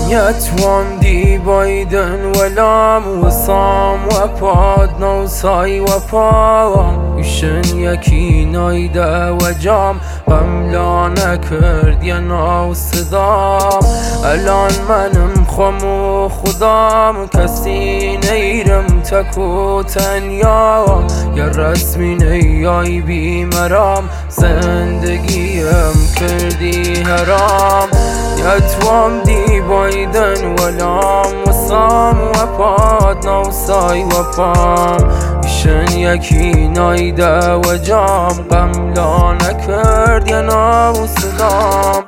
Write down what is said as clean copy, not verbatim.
يتوام دي بايدن ولام وصام وپاد نوسای وپام ایشن یکی نایده و جام غملا نکرد یا ناو صدام الان منم خم و خدام کسی نیرم تکو تنیا یا رسمی نیای بیمرام زندگیم کردی حرام یتوام دی بایدن ولام وصام وپاد نوسای وپام ایشن یکی نایده و جام غملا نکرد یا ناو صدام